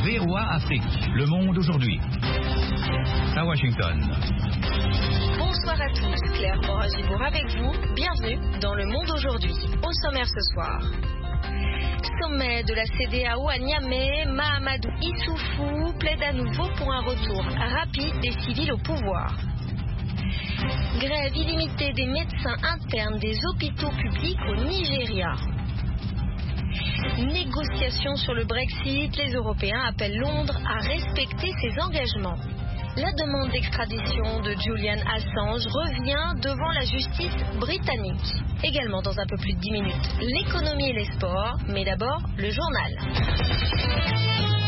VOA Afrique, le monde aujourd'hui. À Washington. Bonsoir à tous, Claire Moragibourg avec vous. Bienvenue dans le monde aujourd'hui. Au sommaire ce soir. Sommet de la CEDEAO à Niamey, Mahamadou Issoufou plaide à nouveau pour un retour rapide des civils au pouvoir. Grève illimitée des médecins internes des hôpitaux publics au Nigeria. Négociations sur le Brexit, les Européens appellent Londres à respecter ses engagements. La demande d'extradition de Julian Assange revient devant la justice britannique. Également dans un peu plus de 10 minutes, l'économie et les sports, mais d'abord le journal.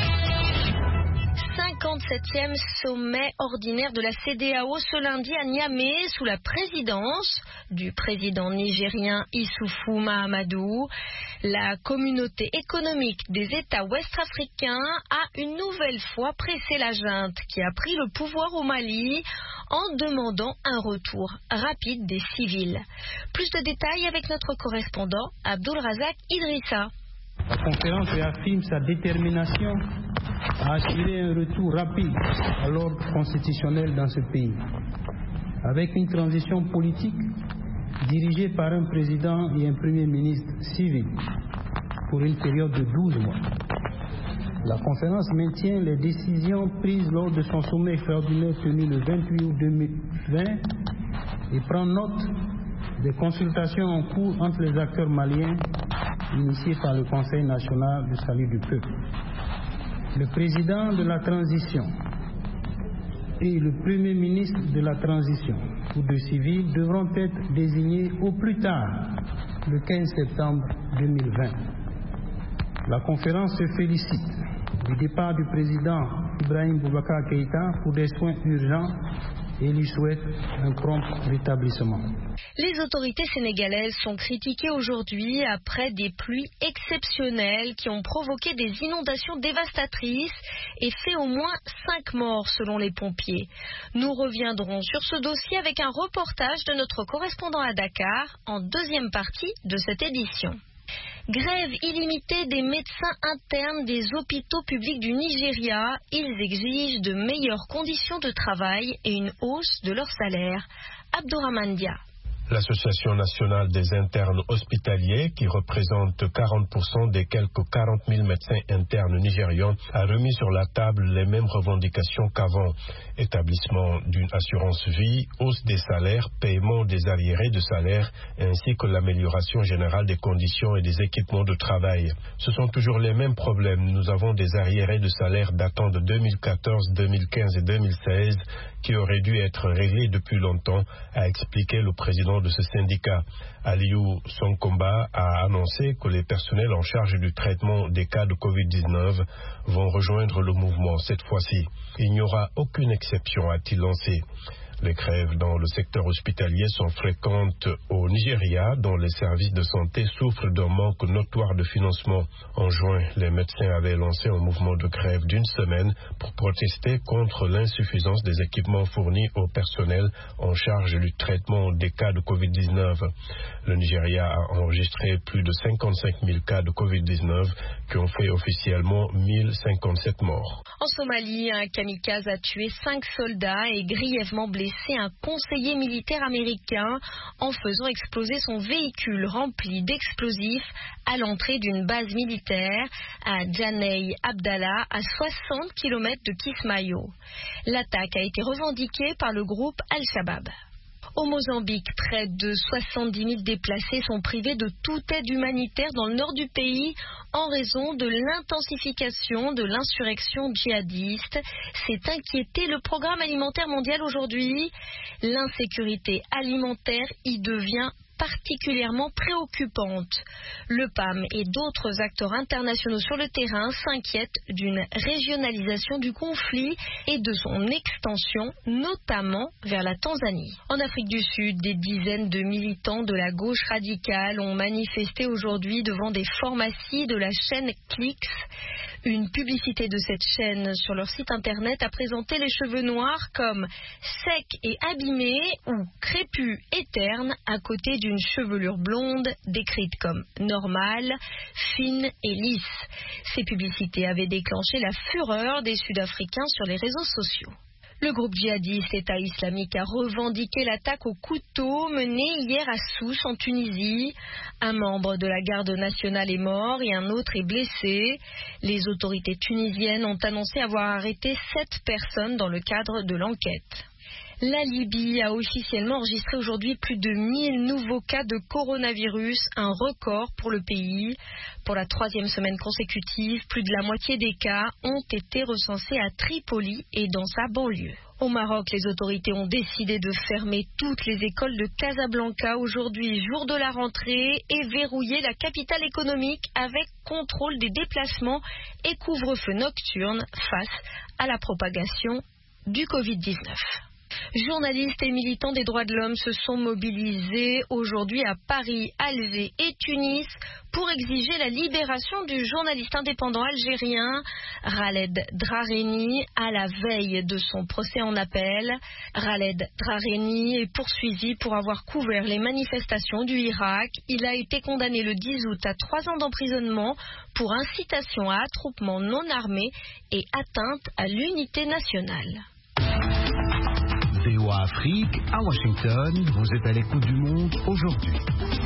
57e sommet ordinaire de la CEDEAO ce lundi à Niamey sous la présidence du président nigérien Issoufou Mahamadou. La communauté économique des États ouest-africains a une nouvelle fois pressé la junte qui a pris le pouvoir au Mali en demandant un retour rapide des civils. Plus de détails avec notre correspondant Abdulrazak Idrissa. La conférence réaffirme sa détermination à assurer un retour rapide à l'ordre constitutionnel dans ce pays, avec une transition politique dirigée par un président et un premier ministre civil pour une période de 12 mois. La conférence maintient les décisions prises lors de son sommet extraordinaire tenu le 28 août 2020 et prend note des consultations en cours entre les acteurs maliens initiées par le Conseil national de salut du peuple. Le président de la transition et le premier ministre de la transition ou de civil devront être désignés au plus tard le 15 septembre 2020. La conférence se félicite du départ du président Ibrahim Boubacar Keïta pour des soins urgents et lui souhaite un prompt rétablissement. Les autorités sénégalaises sont critiquées aujourd'hui après des pluies exceptionnelles qui ont provoqué des inondations dévastatrices et fait au moins 5 morts selon les pompiers. Nous reviendrons sur ce dossier avec un reportage de notre correspondant à Dakar en deuxième partie de cette édition. Grève illimitée des médecins internes des hôpitaux publics du Nigeria. Ils exigent de meilleures conditions de travail et une hausse de leur salaire. Abdourahmane Dia. L'Association nationale des internes hospitaliers, qui représente 40% des quelques 40 000 médecins internes nigérians, a remis sur la table les mêmes revendications qu'avant. Établissement d'une assurance vie, hausse des salaires, paiement des arriérés de salaire, ainsi que l'amélioration générale des conditions et des équipements de travail. Ce sont toujours les mêmes problèmes. Nous avons des arriérés de salaire datant de 2014, 2015 et 2016 qui auraient dû être réglés depuis longtemps, a expliqué le président de ce syndicat. Aliou Sonkomba a annoncé que les personnels en charge du traitement des cas de Covid-19 vont rejoindre le mouvement cette fois-ci. Il n'y aura aucune exception, a-t-il lancé. Les grèves dans le secteur hospitalier sont fréquentes au Nigeria, dont les services de santé souffrent d'un manque notoire de financement. En juin, les médecins avaient lancé un mouvement de grève d'une semaine pour protester contre l'insuffisance des équipements fournis au personnel en charge du traitement des cas de Covid-19. Le Nigeria a enregistré plus de 55 000 cas de Covid-19 qui ont fait officiellement 1057 morts. En Somalie, un kamikaze a tué 5 soldats et grièvement blessé un conseiller militaire américain en faisant exploser son véhicule rempli d'explosifs à l'entrée d'une base militaire à Janey Abdallah, à 60 km de Kismayo. L'attaque a été revendiquée par le groupe Al-Shabaab. Au Mozambique, près de 70 000 déplacés sont privés de toute aide humanitaire dans le nord du pays en raison de l'intensification de l'insurrection djihadiste. C'est inquiété le Programme alimentaire mondial aujourd'hui. L'insécurité alimentaire y devient particulièrement préoccupante. Le PAM et d'autres acteurs internationaux sur le terrain s'inquiètent d'une régionalisation du conflit et de son extension, notamment vers la Tanzanie. En Afrique du Sud, des dizaines de militants de la gauche radicale ont manifesté aujourd'hui devant des pharmacies de la chaîne Clix. Une publicité de cette chaîne sur leur site internet a présenté les cheveux noirs comme secs et abîmés ou crépus et ternes à côté d'une chevelure blonde décrite comme normale, fine et lisse. Ces publicités avaient déclenché la fureur des Sud-Africains sur les réseaux sociaux. Le groupe djihadiste État islamique a revendiqué l'attaque au couteau menée hier à Sousse en Tunisie. Un membre de la garde nationale est mort et un autre est blessé. Les autorités tunisiennes ont annoncé avoir arrêté 7 personnes dans le cadre de l'enquête. La Libye a officiellement enregistré aujourd'hui plus de 1000 nouveaux cas de coronavirus, un record pour le pays. Pour la 3e semaine consécutive, plus de la moitié des cas ont été recensés à Tripoli et dans sa banlieue. Au Maroc, les autorités ont décidé de fermer toutes les écoles de Casablanca aujourd'hui, jour de la rentrée, et verrouiller la capitale économique avec contrôle des déplacements et couvre-feu nocturne face à la propagation du Covid-19. Journalistes et militants des droits de l'homme se sont mobilisés aujourd'hui à Paris, Alger et Tunis pour exiger la libération du journaliste indépendant algérien Khaled Drareni à la veille de son procès en appel. Khaled Drareni est poursuivi pour avoir couvert les manifestations du Irak. Il a été condamné le 10 août à 3 ans d'emprisonnement pour incitation à attroupement non armé et atteinte à l'unité nationale. VOA Afrique, à Washington, vous êtes à l'écoute du monde aujourd'hui.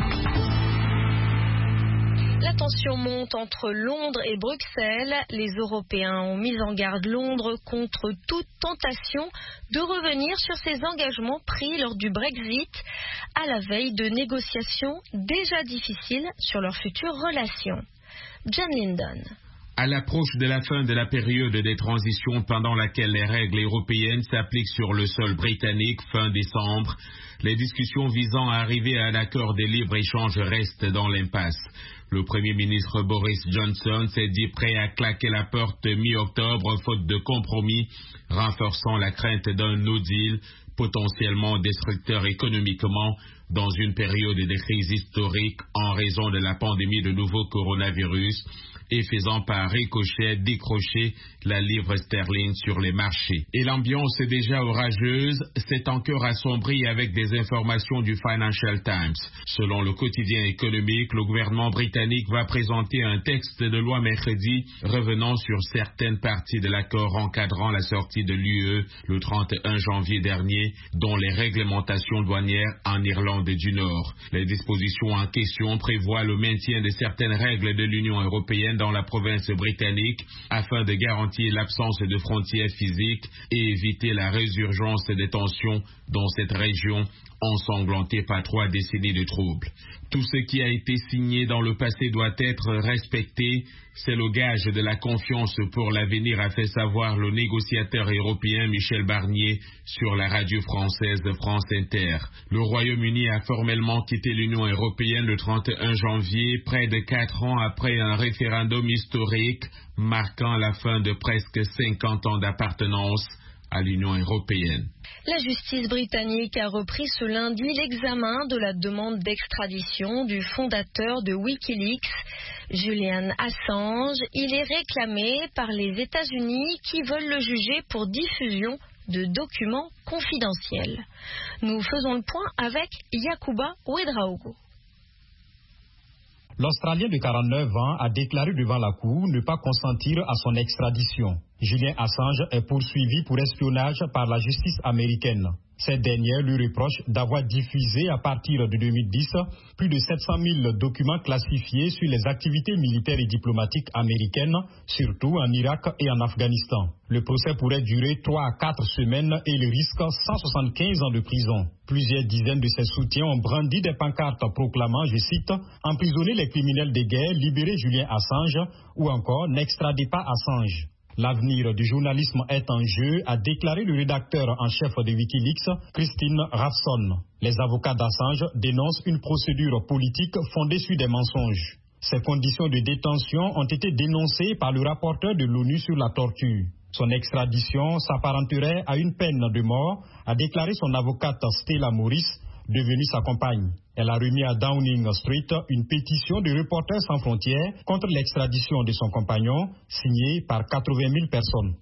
La tension monte entre Londres et Bruxelles. Les Européens ont mis en garde Londres contre toute tentation de revenir sur ses engagements pris lors du Brexit, à la veille de négociations déjà difficiles sur leurs futures relations. John Lyndon. À l'approche de la fin de la période des transitions pendant laquelle les règles européennes s'appliquent sur le sol britannique fin décembre, les discussions visant à arriver à un accord de libre-échange restent dans l'impasse. Le Premier ministre Boris Johnson s'est dit prêt à claquer la porte mi-octobre faute de compromis, renforçant la crainte d'un no deal potentiellement destructeur économiquement dans une période de crise historique en raison de la pandémie de nouveau coronavirus et faisant par ricochet décrocher la livre sterling sur les marchés. Et l'ambiance déjà orageuse s'est encore assombrie avec des informations du Financial Times. Selon le quotidien économique, le gouvernement britannique va présenter un texte de loi mercredi revenant sur certaines parties de l'accord encadrant la sortie de l'UE le 31 janvier dernier, dont les réglementations douanières en Irlande du Nord. Les dispositions en question prévoient le maintien de certaines règles de l'Union européenne dans la province britannique afin de garantir l'absence de frontières physiques et éviter la résurgence des tensions dans cette région ensanglantée par 3 décennies de troubles. Tout ce qui a été signé dans le passé doit être respecté. C'est le gage de la confiance pour l'avenir, a fait savoir le négociateur européen Michel Barnier sur la radio française de France Inter. Le Royaume-Uni a formellement quitté l'Union européenne le 31 janvier, près de 4 ans après un référendum historique marquant la fin de presque 50 ans d'appartenance à l'Union européenne. La justice britannique a repris ce lundi l'examen de la demande d'extradition du fondateur de Wikileaks, Julian Assange. Il est réclamé par les États-Unis qui veulent le juger pour diffusion de documents confidentiels. Nous faisons le point avec Yacouba Ouedraogo. L'Australien de 49 ans a déclaré devant la Cour ne pas consentir à son extradition. Julien Assange est poursuivi pour espionnage par la justice américaine. Cette dernière lui reproche d'avoir diffusé à partir de 2010 plus de 700 000 documents classifiés sur les activités militaires et diplomatiques américaines, surtout en Irak et en Afghanistan. Le procès pourrait durer 3 à 4 semaines et il risque 175 ans de prison. Plusieurs dizaines de ses soutiens ont brandi des pancartes proclamant, je cite, « Emprisonner les criminels de guerre, libérer Julien Assange » ou encore « N'extradez pas Assange ». L'avenir du journalisme est en jeu, a déclaré le rédacteur en chef de Wikileaks, Christine Ravson. Les avocats d'Assange dénoncent une procédure politique fondée sur des mensonges. Ces conditions de détention ont été dénoncées par le rapporteur de l'ONU sur la torture. Son extradition s'apparenterait à une peine de mort, a déclaré son avocate Stella Morris, devenue sa compagne. Elle a remis à Downing Street une pétition de Reporters sans frontières contre l'extradition de son compagnon, signée par 80 000 personnes.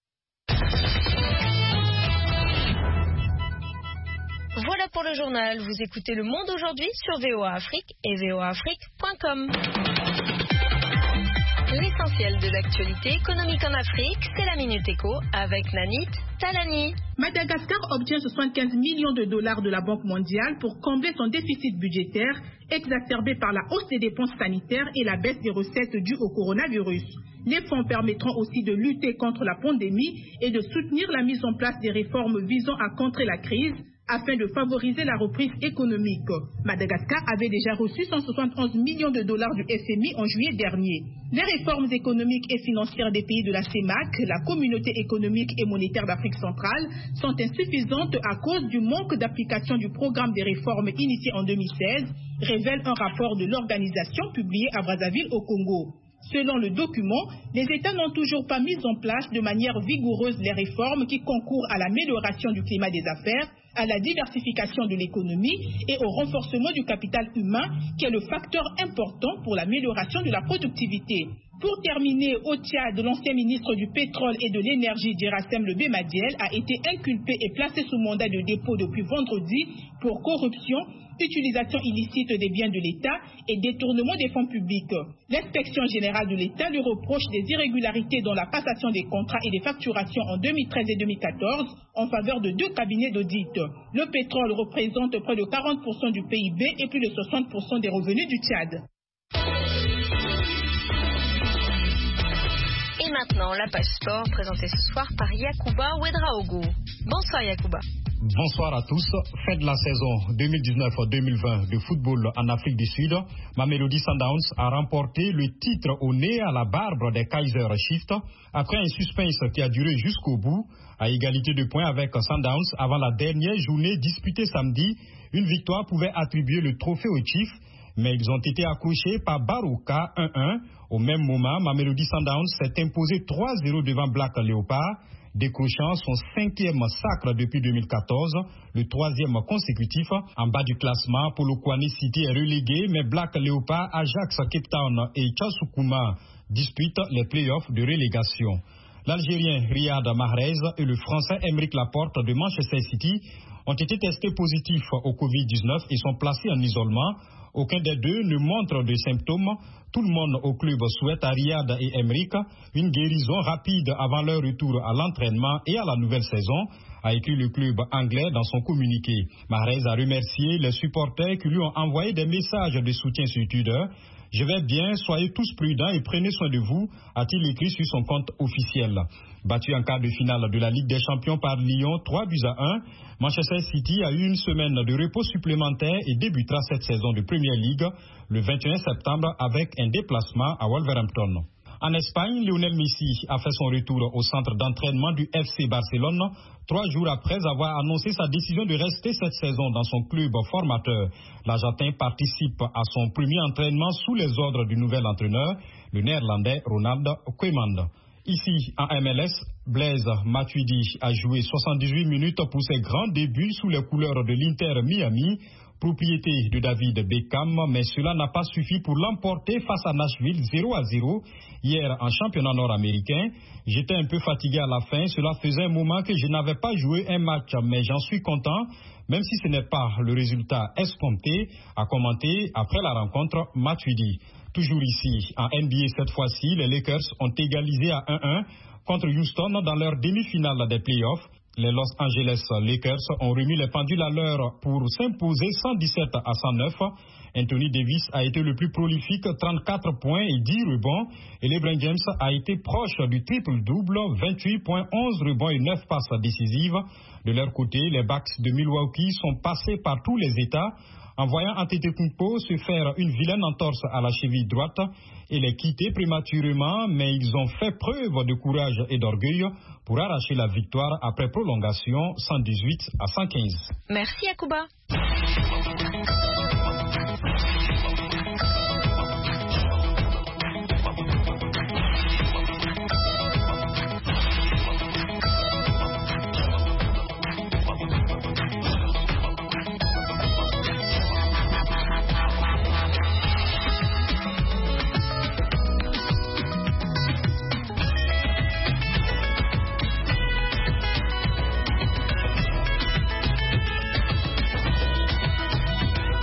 Voilà pour le journal. Vous écoutez Le Monde aujourd'hui sur VOA Afrique et voaafrique.com. l'essentiel de l'actualité économique en Afrique, c'est la Minute Éco avec Nanit Talani. Madagascar obtient 75 millions de dollars de la Banque mondiale pour combler son déficit budgétaire exacerbé par la hausse des dépenses sanitaires et la baisse des recettes dues au coronavirus. Les fonds permettront aussi de lutter contre la pandémie et de soutenir la mise en place des réformes visant à contrer la crise afin de favoriser la reprise économique. Madagascar avait déjà reçu 171 millions de dollars du FMI en juillet dernier. Les réformes économiques et financières des pays de la CEMAC, la Communauté économique et monétaire d'Afrique centrale, sont insuffisantes à cause du manque d'application du programme des réformes initié en 2016, révèle un rapport de l'organisation publié à Brazzaville au Congo. Selon le document, les États n'ont toujours pas mis en place de manière vigoureuse les réformes qui concourent à l'amélioration du climat des affaires, à la diversification de l'économie et au renforcement du capital humain, qui est le facteur important pour l'amélioration de la productivité. Pour terminer, au Tchad, l'ancien ministre du pétrole et de l'énergie, Djerassem Lebemadiel, a été inculpé et placé sous mandat de dépôt depuis vendredi pour corruption, utilisation illicite des biens de l'État et détournement des fonds publics. L'inspection générale de l'État lui reproche des irrégularités dans la passation des contrats et des facturations en 2013 et 2014 en faveur de 2 cabinets d'audit. Le pétrole représente près de 40% du PIB et plus de 60% des revenus du Tchad. Et maintenant, la page sport présentée ce soir par Yacouba Ouedraogo. Bonsoir Yacouba. Bonsoir à tous. Fin de la saison 2019-2020 de football en Afrique du Sud, Mamelodi Sundowns a remporté le titre au nez à la barbe des Kaiser Chiefs après un suspense qui a duré jusqu'au bout. À égalité de points avec Sundowns avant la dernière journée disputée samedi, une victoire pouvait attribuer le trophée aux Chiefs, mais ils ont été accrochés par Baroka 1-1. Au même moment, Mamelodi Sundowns s'est imposé 3-0 devant Black Leopard, décrochant son 5e sacre depuis 2014, le 3e consécutif. En bas du classement, Polokwane City est relégué, mais Black Leopard, Ajax, Cape Town et Tchasoukouma disputent les playoffs de relégation. L'Algérien Riyad Mahrez et le Français Aymeric Laporte de Manchester City ont été testés positifs au Covid-19 et sont placés en isolement. Aucun des deux ne montre de symptômes. Tout le monde au club souhaite à Riyad et Aymeric une guérison rapide avant leur retour à l'entraînement et à la nouvelle saison, a écrit le club anglais dans son communiqué. Mahrez a remercié les supporters qui lui ont envoyé des messages de soutien sur Twitter. « Je vais bien, soyez tous prudents et prenez soin de vous », a-t-il écrit sur son compte officiel. Battu en quart de finale de la Ligue des Champions par Lyon 3-1, Manchester City a eu une semaine de repos supplémentaire et débutera cette saison de Premier League le 21 septembre avec un déplacement à Wolverhampton. En Espagne, Lionel Messi a fait son retour au centre d'entraînement du FC Barcelone 3 jours après avoir annoncé sa décision de rester cette saison dans son club formateur. L'Argentin participe à son premier entraînement sous les ordres du nouvel entraîneur, le néerlandais Ronald Koeman. Ici, en MLS, Blaise Matuidi a joué 78 minutes pour ses grands débuts sous les couleurs de l'Inter Miami, propriété de David Beckham, mais cela n'a pas suffi pour l'emporter face à Nashville 0-0 hier en championnat nord-américain. J'étais un peu fatigué à la fin, cela faisait un moment que je n'avais pas joué un match, mais j'en suis content, même si ce n'est pas le résultat escompté, a commenté après la rencontre Matuidi. Toujours ici, en NBA cette fois-ci, les Lakers ont égalisé à 1-1 contre Houston dans leur demi-finale des playoffs. Les Los Angeles Lakers ont remis les pendules à l'heure pour s'imposer 117 à 109. Anthony Davis a été le plus prolifique, 34 points et 10 rebonds. Et LeBron James a été proche du triple-double, 28 points, 11 rebonds et 9 passes décisives. De leur côté, les Bucks de Milwaukee sont passés par tous les États, en voyant Antetokounmpo se faire une vilaine entorse à la cheville droite et les quitter prématurément, mais ils ont fait preuve de courage et d'orgueil pour arracher la victoire après prolongation 118 à 115. Merci Yacouba.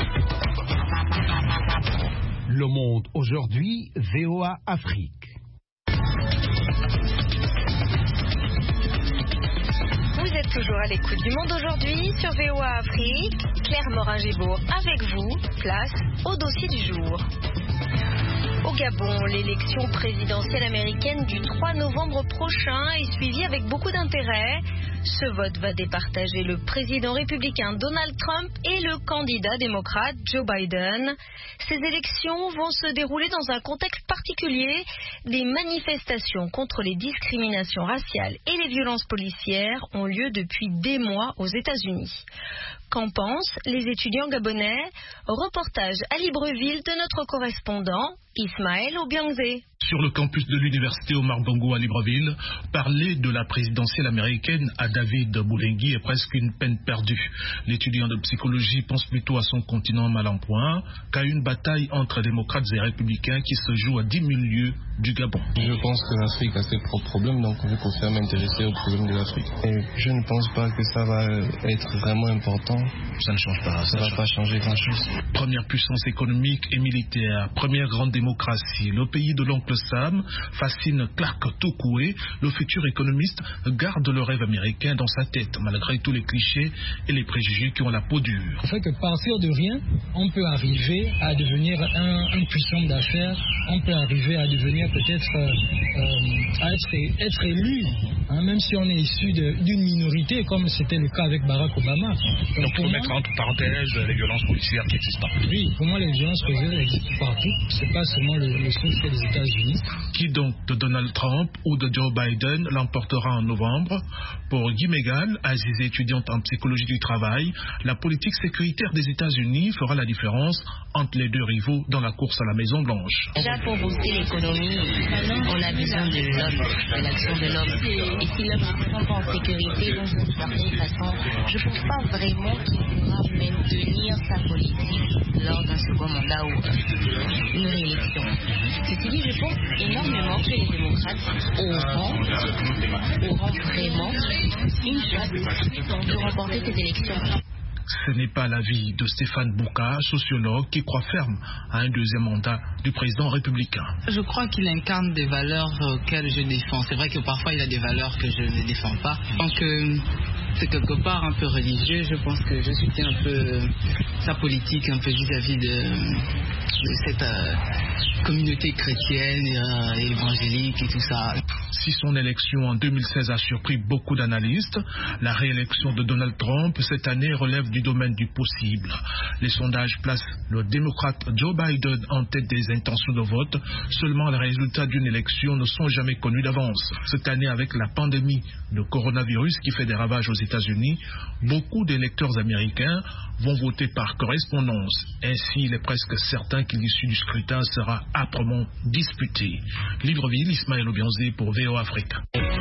Le Monde aujourd'hui, VOA Afrique. Vous êtes toujours à l'écoute du Monde aujourd'hui sur VOA Afrique. Claire Morin-Gébaud avec vous. Place au dossier du jour. Au Gabon, l'élection présidentielle américaine du 3 novembre prochain est suivie avec beaucoup d'intérêt. Ce vote va départager le président républicain Donald Trump et le candidat démocrate Joe Biden. Ces élections vont se dérouler dans un contexte particulier. Des manifestations contre les discriminations raciales et les violences policières ont lieu depuis des mois aux États-Unis. Qu'en pensent les étudiants gabonais? Reportage à Libreville de notre correspondant Ismaël Obiangze. Sur le campus de l'université Omar Bongo à Libreville, parler de la présidentielle américaine à David Boulengui est presque une peine perdue. L'étudiant de psychologie pense plutôt à son continent mal en point qu'à une bataille entre démocrates et républicains qui se joue à 10 000 lieues du Gabon. Je pense que l'Afrique a ses propres problèmes, donc je préfère m'intéresser aux problèmes de l'Afrique. Et je ne pense pas que ça va être vraiment important. Ça ne change pas. Ça ne va pas changer grand-chose. Première puissance économique et militaire, première grande démocratie, le pays de l'oncle Sam fascine Clark Tokoué. Le futur économiste garde le rêve américain dans sa tête, malgré tous les clichés et les préjugés qui ont la peau dure. Il fait que partir de rien, on peut arriver à devenir un puissant d'affaires, on peut arriver à devenir peut-être à être élu, hein, même si on est issu d'une minorité, comme c'était le cas avec Barack Obama. Donc il faut mettre entre parenthèses les violences policières qui existent partout. Oui, pour moi les violences policières existent partout, c'est pas seulement le seul fait des États-Unis. Qui donc, de Donald Trump ou de Joe Biden, l'emportera en novembre? Pour Guy Megan, Aziz, étudiante en psychologie du travail, la politique sécuritaire des États-Unis fera la différence entre les deux rivaux dans la course à la Maison-Blanche. Déjà, pour booster l'économie, on a besoin de l'homme, de l'action de l'homme. Et si l'homme ne se sent pas en sécurité, donc d'une certaine façon, je ne pense pas vraiment qu'il pourra maintenir sa politique lors d'un second mandat ou une réélection. Ceci dit, je pense énormément que les démocrates auront vraiment une chance de remporter cette élection. Ce n'est pas l'avis de Stéphane Bouka, sociologue, qui croit ferme à un deuxième mandat du président républicain. Je crois qu'il incarne des valeurs auxquelles je défends. C'est vrai que parfois il a des valeurs que je ne défends pas. Donc c'est quelque part un peu religieux. Je pense que je soutiens un peu sa politique, un peu vis-à-vis de cette communauté chrétienne et évangélique et tout ça. Si son élection en 2016 a surpris beaucoup d'analystes, la réélection de Donald Trump cette année relève du domaine du possible. Les sondages placent le démocrate Joe Biden en tête des intentions de vote. Seulement, les résultats d'une élection ne sont jamais connus d'avance. Cette année, avec la pandémie de coronavirus qui fait des ravages aux États-Unis, beaucoup d'électeurs américains vont voter par correspondance. Ainsi, il est presque certain que l'issue du scrutin sera âprement disputée. Libreville, Ismaël Obiangze pour VOA Afrique.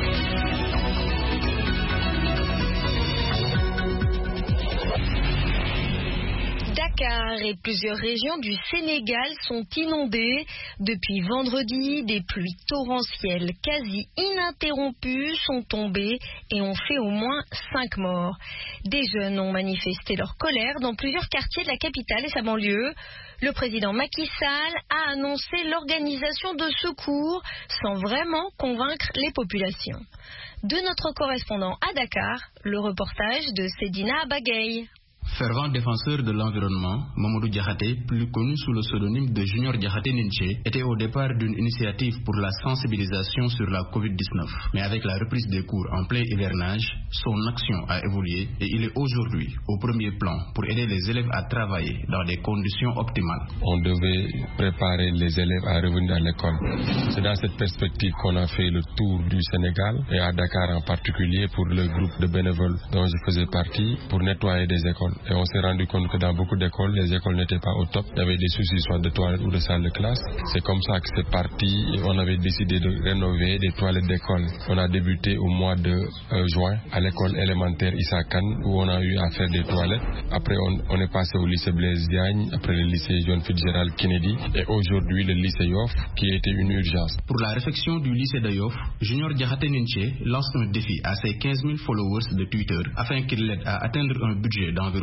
Dakar et plusieurs régions du Sénégal sont inondées. Depuis vendredi, des pluies torrentielles quasi ininterrompues sont tombées et ont fait au moins 5 morts. Des jeunes ont manifesté leur colère dans plusieurs quartiers de la capitale et sa banlieue. Le président Macky Sall a annoncé l'organisation de secours sans vraiment convaincre les populations. De notre correspondant à Dakar, le reportage de Sedina Abagay. Fervent défenseur de l'environnement, Mamadou Diakhaté, plus connu sous le pseudonyme de Junior Diakhaté Ninché, était au départ d'une initiative pour la sensibilisation sur la Covid-19. Mais avec la reprise des cours en plein hivernage, son action a évolué et il est aujourd'hui au premier plan pour aider les élèves à travailler dans des conditions optimales. On devait préparer les élèves à revenir à l'école. C'est dans cette perspective qu'on a fait le tour du Sénégal et à Dakar en particulier pour le groupe de bénévoles dont je faisais partie pour nettoyer des écoles. Et on s'est rendu compte que dans beaucoup d'écoles, les écoles n'étaient pas au top. Il y avait des soucis soit de toilettes ou de salles de classe. C'est comme ça que c'est parti et on avait décidé de rénover des toilettes d'école. On a débuté au mois de juin à l'école élémentaire Issa Kane où on a eu à faire des toilettes. Après on est passé au lycée Blaise Diagne, après le lycée John Fitzgerald Kennedy et aujourd'hui le lycée Yoff qui était une urgence. Pour la réfection du lycée de Yoff, Junior Diakhaté Ninché lance un défi à ses 15 000 followers de Twitter afin qu'il l'aide à atteindre un budget d'environ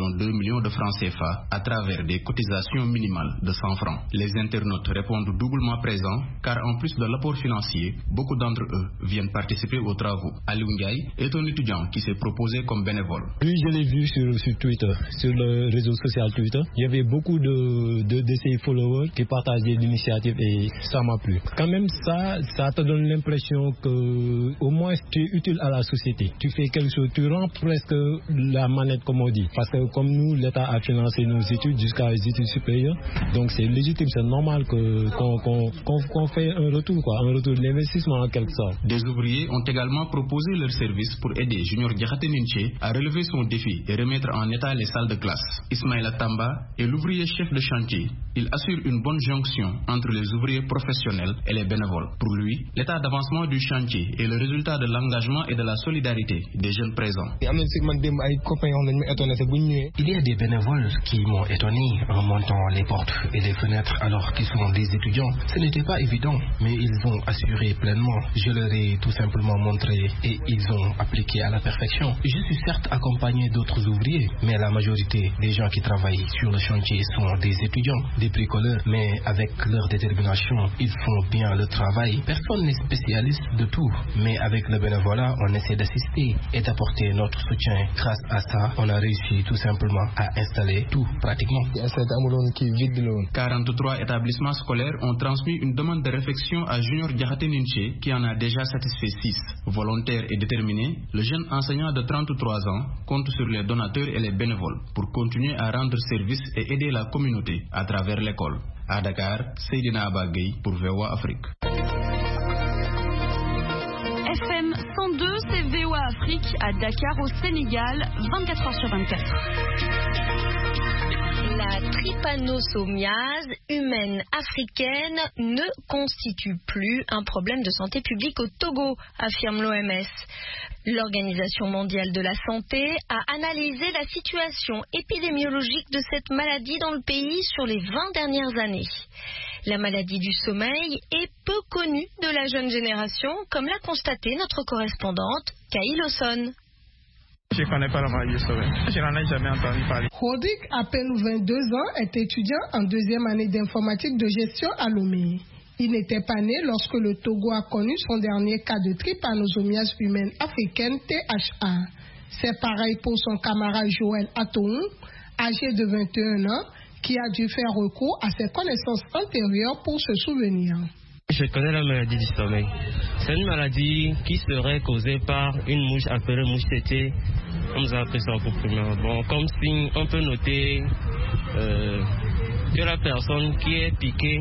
2 millions de francs CFA à travers des cotisations minimales de 100 francs. Les internautes répondent doublement présents car en plus de l'apport financier, beaucoup d'entre eux viennent participer aux travaux. Aliou Ndiaye est un étudiant qui s'est proposé comme bénévole. Oui, je l'ai vu sur Twitter, sur le réseau social Twitter. Il y avait beaucoup de ces followers qui partageaient l'initiative et ça m'a plu. Quand même, ça te donne l'impression que au moins tu es utile à la société. Tu fais quelque chose, tu rends presque la manette comme on dit. Parce que comme nous, l'État a financé nos études jusqu'à les études supérieures, donc c'est légitime, c'est normal qu'on fait un retour de l'investissement en quelque sorte. Des ouvriers ont également proposé leur service pour aider Junior Diakhaté Ninché à relever son défi et remettre en état les salles de classe. Ismaïla Tamba est l'ouvrier chef de chantier. Il assure une bonne jonction entre les ouvriers professionnels et les bénévoles. Pour lui, l'état d'avancement du chantier est le résultat de l'engagement et de la solidarité des jeunes présents. Il y a des bénévoles qui m'ont étonné en montant les portes et les fenêtres alors qu'ils sont des étudiants. Ce n'était pas évident, mais ils ont assuré pleinement. Je leur ai tout simplement montré et ils ont appliqué à la perfection. Je suis certes accompagné d'autres ouvriers, mais la majorité des gens qui travaillent sur le chantier sont des étudiants, des bricoleurs, mais avec leur détermination, ils font bien le travail. Personne n'est spécialiste de tout, mais avec le bénévolat, on essaie d'assister et d'apporter notre soutien. Grâce à ça, on a réussi tout simplement à installer tout pratiquement. 43 établissements scolaires ont transmis une demande de réflexion à Junior Diakhaté Ninché qui en a déjà satisfait 6. Volontaire et déterminé, le jeune enseignant de 33 ans compte sur les donateurs et les bénévoles pour continuer à rendre service et aider la communauté à travers l'école. À Dakar, Seydina Abagay pour VOA Afrique. FM 102, c'est VOA Afrique à Dakar au Sénégal, 24h/24. La trypanosomiase humaine africaine ne constitue plus un problème de santé publique au Togo, affirme l'OMS. L'Organisation mondiale de la santé a analysé la situation épidémiologique de cette maladie dans le pays sur les 20 dernières années. La maladie du sommeil est peu connue de la jeune génération, comme l'a constaté notre correspondante, Kaï Lawson. Je ne connais pas la maladie du sommeil. Je n'en ai jamais entendu parler. Rodrigue, à peine 22 ans, est étudiant en deuxième année d'informatique de gestion à Lomé. Il n'était pas né lorsque le Togo a connu son dernier cas de trypanosomiase humaine africaine, THA. C'est pareil pour son camarade Joël Atoun, âgé de 21 ans, qui a dû faire recours à ses connaissances antérieures pour se souvenir. Je connais la maladie du sommeil. C'est une maladie qui serait causée par une mouche appelée mouche tétée. On nous a appris ça au cours primaire. Bon, comme signe, on peut noter que la personne qui est piquée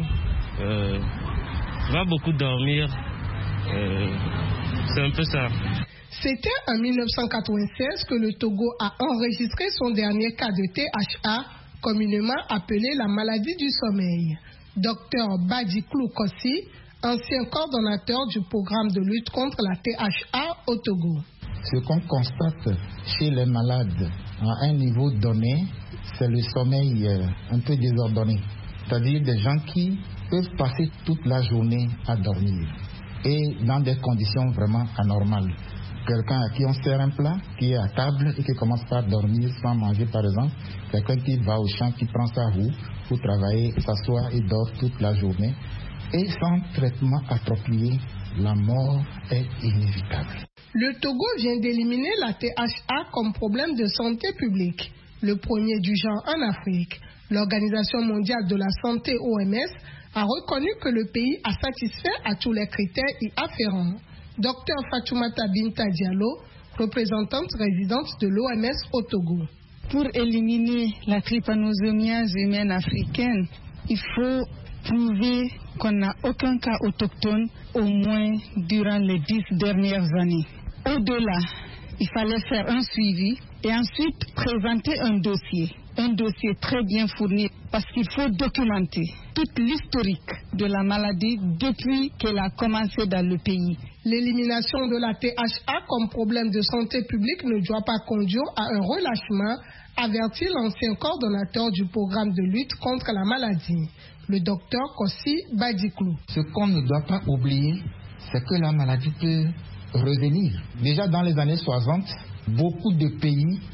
va beaucoup dormir. C'est un peu ça. C'était en 1996 que le Togo a enregistré son dernier cas de THA, communément appelé la maladie du sommeil. Dr Badiklou Kossi, ancien coordonnateur du programme de lutte contre la THA au Togo. Ce qu'on constate chez les malades à un niveau donné, c'est le sommeil un peu désordonné. C'est-à-dire des gens qui peuvent passer toute la journée à dormir et dans des conditions vraiment anormales. Quelqu'un à qui on sert un plat, qui est à table et qui commence par dormir sans manger par exemple. Quelqu'un qui va au champ, qui prend sa roue pour travailler, s'assoit et dort toute la journée. Et sans traitement approprié, la mort est inévitable. Le Togo vient d'éliminer la THA comme problème de santé publique, le premier du genre en Afrique. L'Organisation mondiale de la santé, OMS, a reconnu que le pays a satisfait à tous les critères y afférents. Dr Fatoumata Binta Diallo, représentante résidente de l'OMS au Togo. Pour éliminer la trypanosomiase humaine africaine, il faut prouver qu'on n'a aucun cas autochtone, au moins durant les 10 dernières années. Au-delà, il fallait faire un suivi et ensuite présenter un dossier très bien fourni parce qu'il faut documenter toute l'historique de la maladie depuis qu'elle a commencé dans le pays. L'élimination de la THA comme problème de santé publique ne doit pas conduire à un relâchement, avertit l'ancien coordonnateur du programme de lutte contre la maladie, le docteur Kossi Badiklou. Ce qu'on ne doit pas oublier, c'est que la maladie peut revenir. Déjà dans les années 60, beaucoup de pays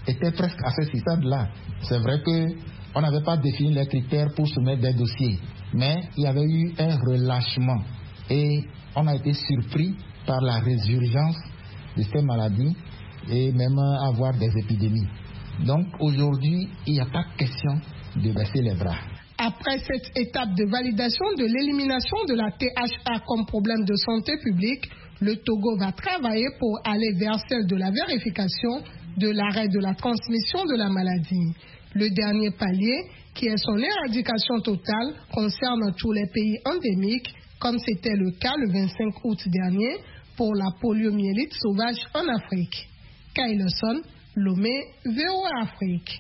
était presque à ce stade-là. C'est vrai qu'on n'avait pas défini les critères pour soumettre des dossiers, mais il y avait eu un relâchement et on a été surpris par la résurgence de ces maladies et même avoir des épidémies. Donc aujourd'hui, il n'y a pas question de baisser les bras. Après cette étape de validation de l'élimination de la THA comme problème de santé publique, le Togo va travailler pour aller vers celle de la vérification de l'arrêt de la transmission de la maladie. Le dernier palier, qui est son éradication totale, concerne tous les pays endémiques, comme c'était le cas le 25 août dernier pour la poliomyélite sauvage en Afrique. Kaileson, Lomé, VOA Afrique.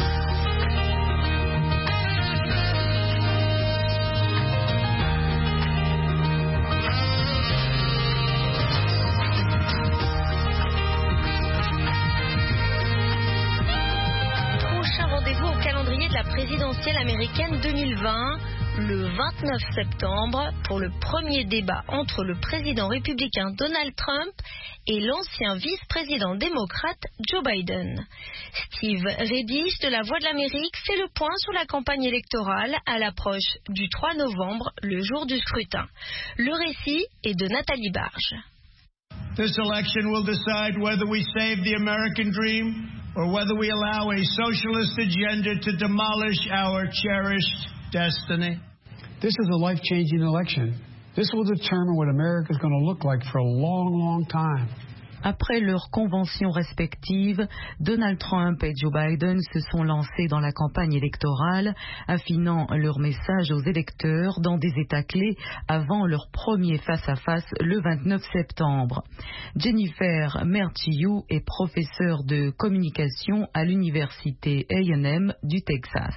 Présidentielle américaine 2020, le 29 septembre, pour le premier débat entre le président républicain Donald Trump et l'ancien vice-président démocrate Joe Biden. Steve Redish de La Voix de l'Amérique fait le point sur la campagne électorale à l'approche du 3 novembre, le jour du scrutin. Le récit est de Nathalie Barge. This election will decide whether we save the American dream or whether we allow a socialist agenda to demolish our cherished destiny. This is a life-changing election. This will determine what America is going to look like for a long, long time. Après leurs conventions respectives, Donald Trump et Joe Biden se sont lancés dans la campagne électorale, affinant leur message aux électeurs dans des États clés avant leur premier face-à-face le 29 septembre. Jennifer Merciu est professeure de communication à l'université A&M du Texas.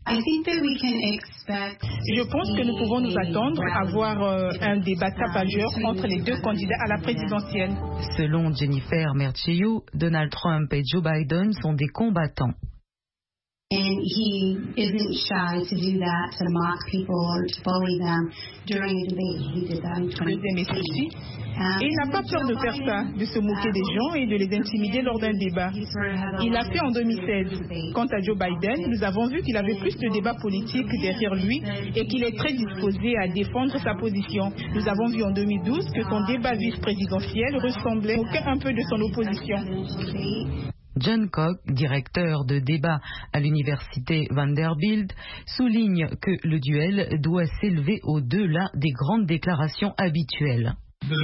Je pense que nous pouvons nous attendre à voir un débat tapageur entre les deux candidats à la présidentielle. Selon Jennifer Merciu, Donald Trump et Joe Biden sont des combattants. And he isn't shy to do that, to mock people or to bully them during a debate. He did that in 2016. Et il n'a pas peur de faire ça, de se moquer des gens et de les intimider lors d'un débat. Il l'a fait en 2016. Quant à Joe Biden, nous avons vu qu'il avait plus de débats politiques derrière lui et qu'il est très disposé à défendre sa position. Nous avons vu en 2012 que son débat vice-présidentiel ressemblait un peu de son opposition. John Koch, directeur de débat à l'université Vanderbilt, souligne que le duel doit s'élever au-delà des grandes déclarations habituelles.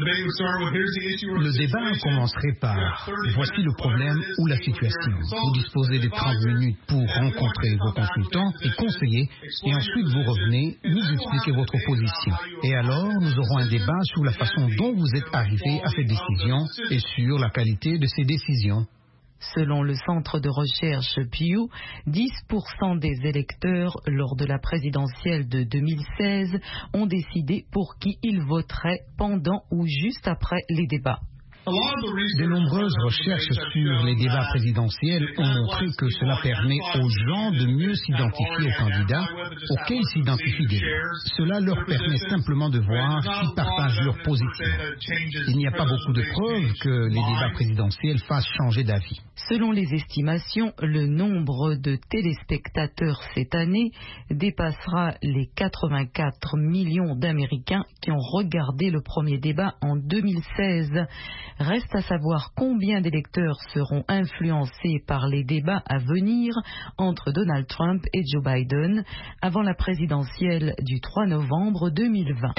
Le débat commencerait par « Voici le problème ou la situation ». Vous disposez de 30 minutes pour rencontrer vos consultants et conseillers, et ensuite vous revenez, nous expliquez votre position. Et alors, nous aurons un débat sur la façon dont vous êtes arrivé à cette décision et sur la qualité de ces décisions. Selon le centre de recherche Pew, 10% des électeurs lors de la présidentielle de 2016 ont décidé pour qui ils voteraient pendant ou juste après les débats. De nombreuses recherches sur les débats présidentiels ont montré que cela permet aux gens de mieux s'identifier aux candidats auxquels ils s'identifient déjà. Cela leur permet simplement de voir qui partagent leur position. Il n'y a pas beaucoup de preuves que les débats présidentiels fassent changer d'avis. Selon les estimations, le nombre de téléspectateurs cette année dépassera les 84 millions d'Américains qui ont regardé le premier débat en 2016. Reste à savoir combien d'électeurs seront influencés par les débats à venir entre Donald Trump et Joe Biden avant la présidentielle du 3 novembre 2020.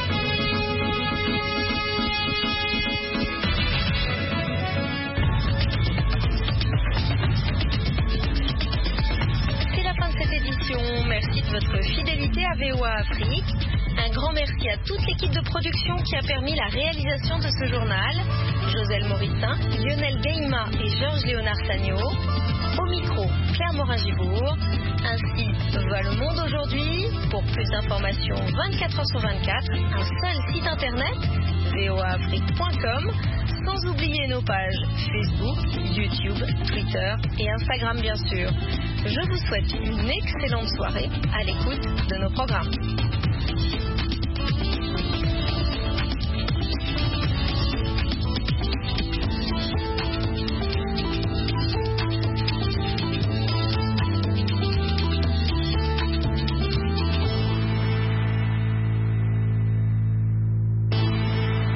C'est la fin de cette édition. Merci de votre fidélité à VOA Afrique. Un grand merci à toute l'équipe de production qui a permis la réalisation de ce journal. Joselle Morissin, Lionel Gaïma et Georges-Léonard Sagno. Au micro, Claire Morin-Gibourg. Ainsi va le monde aujourd'hui. Pour plus d'informations, 24 h sur 24, un seul site internet, voaafrique.com, sans oublier nos pages Facebook, YouTube, Twitter et Instagram bien sûr. Je vous souhaite une excellente soirée à l'écoute de nos programmes.